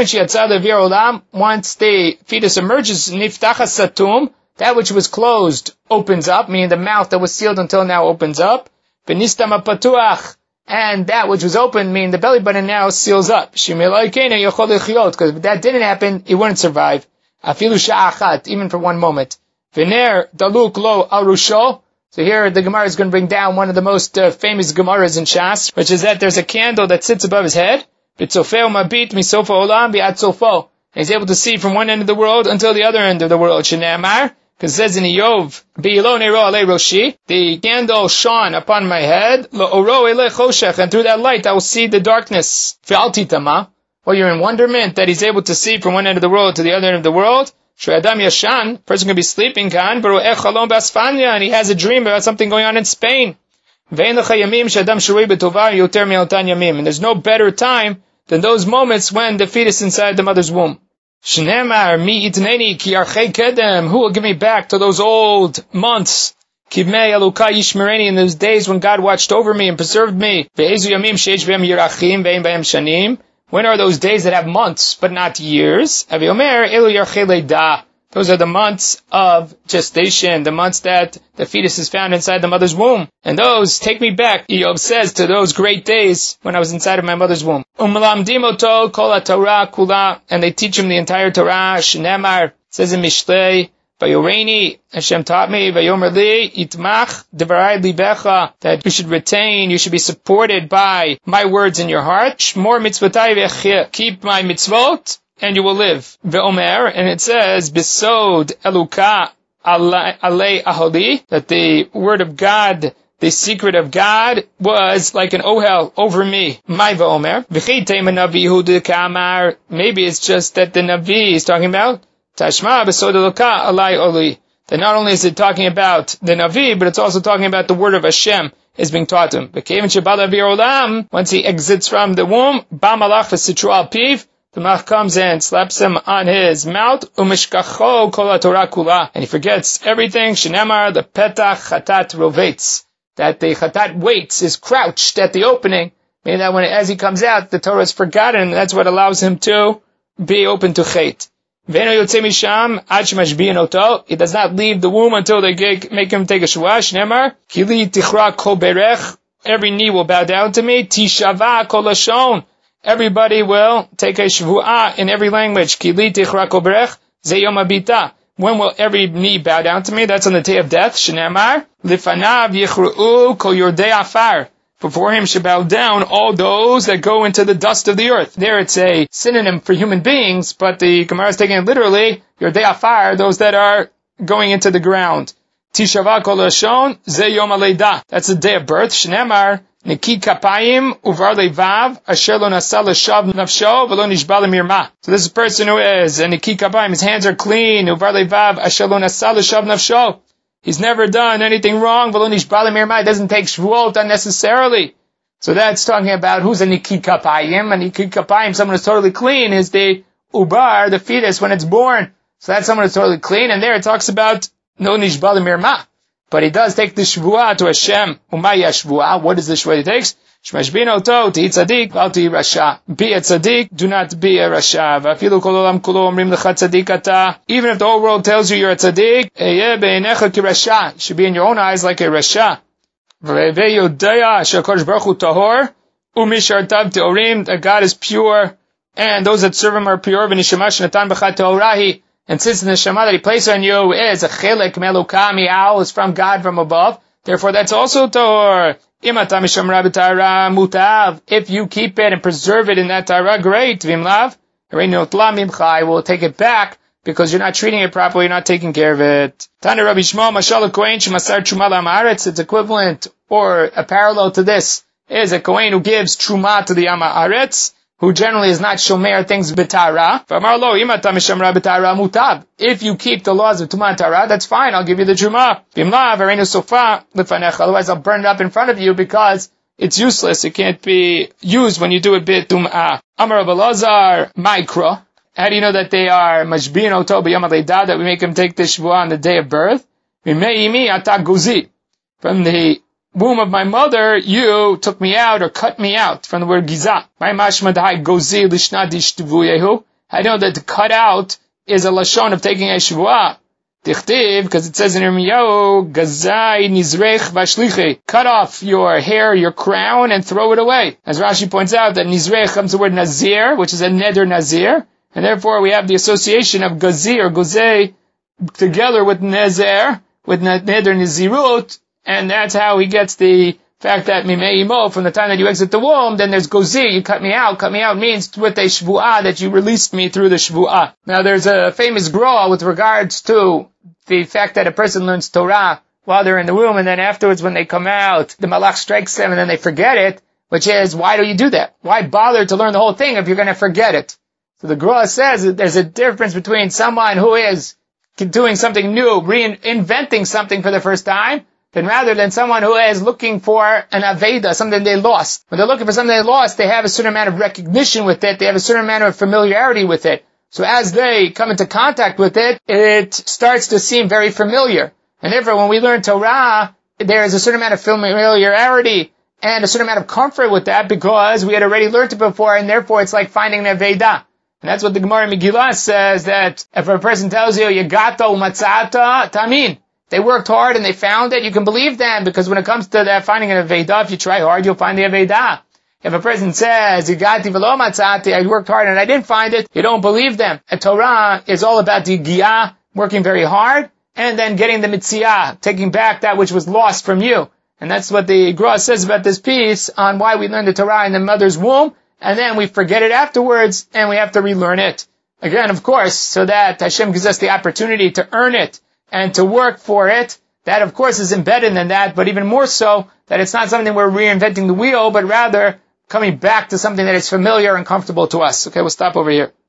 Once the fetus emerges, niftachas satum, that which was closed opens up, meaning the mouth that was sealed until now opens up. Benistama patuach, and that which was open, meaning the belly button now seals up. Because if that didn't happen, he wouldn't survive. Afilu sha'achat, even for one moment. Vener daluk lo al rusho. So here the Gemara is going to bring down one of the most uh, famous Gemaras in Shas, which is that there's a candle that sits above his head. B'tzofeo mabit misofa olam bi'at sofo. He's able to see from one end of the world until the other end of the world. Shneamar. Because it says in Iyov, the candle shone upon my head, and through that light I will see the darkness. Well, you're in wonderment that he's able to see from one end of the world to the other end of the world. Person can be sleeping, and he has a dream about something going on in Spain. And there's no better time than those moments when the fetus is inside the mother's womb. Shneemar mi itneni ki archei kedem. Who will give me back to those old months? Kivmei Eluka yishmereni, in those days when God watched over me and preserved me. Ve'ezu yamim sheish be'em yirachim ve'em be'em shanim. When are those days that have months but not years? Aviomer elu yarchei leida. Those are the months of gestation, the months that the fetus is found inside the mother's womb. And those take me back, Eob says, to those great days when I was inside of my mother's womb. Umlamdim oto kol Torah kula, and they teach him the entire Torah. Shneemar, says in Mishlei, Vayoreni, Hashem taught me, Vayomer li, itmach, devarai libecha, that you should retain, you should be supported by my words in your heart. Shmor mitzvotai v'echia, keep my mitzvot, and you will live. Ve'omer, and it says, Besod Eluka alei aholi, that the word of God, the secret of God, was like an ohel over me. My ve'omer. V'chitei menavi Yehuda kamar. Maybe it's just that the Navi is talking about Tashma Besod Eluka alei oli. That not only is it talking about the Navi, but it's also talking about the word of Hashem is being taught to him. Once he exits from the womb, Ba malach v'sitru al piv, the Malach comes and slaps him on his mouth, umishkacho kol Torah kula, and he forgets everything. Shneemar, the petach chatat rovetz, that the chatat waits, is crouched at the opening, meaning that when as he comes out, the Torah is forgotten, and that's what allows him to be open to chet. V'eno yotzei misham ad shemashbi'in oto, he does not leave the womb until they make him take a shua. Shneemar, kili tichra kol berech, every knee will bow down to me. Tishava kol lashon, everybody will take a shvu'ah in every language. Kili tichra kol berech, ze yom habita. When will every knee bow down to me? That's on the day of death. Shneemar, lifanav yichru'u kol yordei afar. Before him should bow down all those that go into the dust of the earth. There it's a synonym for human beings, but the Gemara is taking it literally. Yordei afar, those that are going into the ground. Tishava kol lashon, ze yom haleida. That's the day of birth. Shneemar, Neki kapayim uvar levav asher lo nasa l'shav nafsho v'lo nishba l'mirma. So this is a person who is a neki kapayim. His hands are clean. Uvar levav asher lo nasa l'shav nafsho. He's never done anything wrong. V'lo nishba l'mirma. He doesn't take shvuot unnecessarily. So that's talking about who's a neki kapayim. A neki kapayim, someone who's totally clean, is the ubar, the fetus, when it's born. So that's someone who's totally clean. And there it talks about no nishba l'mirma. But he does take the shvuah to Hashem. Umay shvuah. What is the shvuah he takes? Shmashbin oto ti tzaddik al ti rasha. Be a tzaddik, do not be a rasha. V'afilu kol olam kulo omrim lecha tzaddik ata. Even if the whole world tells you you're a tzaddik, eyeh be'einecha ki rasha. You should be in your own eyes like a rasha. V'evei yodaya she'HaKadosh Baruch Hu tahor u'mishartav te'orim. That God is pure, and those that serve Him are pure. V'nishama shenatan b'cha te'orahi. And since the neshama that He placed on you is a chelek meluka mi'al, is from God from above, therefore that's also tahor. If you keep it and preserve it in that tahara, great. Vimlav, I will take it back because you're not treating it properly, you're not taking care of it. Tana Rabbi Shmuel, Mashal Kohen shemasar truma la'aretz. It's equivalent or a parallel to this is a Kohen who gives truma to the Am Haaretz, who generally is not shomer things b'tara. If you keep the laws of Tumah and Tara, that's fine, I'll give you the Truma. Otherwise I'll burn it up in front of you because it's useless. It can't be used when you do it b'tum'ah. Amar Rabbi Elazar, Mikra. How do you know that they are mashbin oto b'yom ha'leidah, that we make them take the shvuah on the day of birth? From the womb of my mother, you took me out or cut me out, from the word gizah. I know that to cut out is a lashon of taking a shvuah. Tichtiv, because it says in Yirmiyahu, gazai nizrech vashlichi. Cut off your hair, your crown, and throw it away. As Rashi points out, that nizrech comes the word nazir, which is a neder nazir, and therefore we have the association of gazir, gozei, together with nezer, with neder nizirut, and that's how he gets the fact that mimeimo, from the time that you exit the womb, then there's gozir, you cut me out. Cut me out means with a shvu'ah, that you released me through the shvu'ah. Now there's a famous grol with regards to the fact that a person learns Torah while they're in the womb, and then afterwards when they come out, the malach strikes them and then they forget it, which is, why do you do that? Why bother to learn the whole thing if you're going to forget it? So the grol says that there's a difference between someone who is doing something new, reinventing something for the first time, then rather than someone who is looking for an aveda, something they lost. When they're looking for something they lost, they have a certain amount of recognition with it, they have a certain amount of familiarity with it. So as they come into contact with it, it starts to seem very familiar. And therefore, when we learn Torah, there is a certain amount of familiarity and a certain amount of comfort with that because we had already learned it before, and therefore it's like finding an aveda. And that's what the Gemara in Megillah says, that if a person tells you, Yagato umatzata tamin, they worked hard and they found it, you can believe them, because when it comes to that finding an aveda, if you try hard, you'll find the aveda. If a person says, Yagati v'lo matzati, I worked hard and I didn't find it, you don't believe them. A Torah is all about the giyah, working very hard, and then getting the mitziyah, taking back that which was lost from you. And that's what the Gra says about this piece on why we learn the Torah in the mother's womb, and then we forget it afterwards, and we have to relearn it. Again, of course, so that Hashem gives us the opportunity to earn it, and to work for it. That, of course, is embedded in that, but even more so, that it's not something we're reinventing the wheel, but rather coming back to something that is familiar and comfortable to us. Okay, we'll stop over here.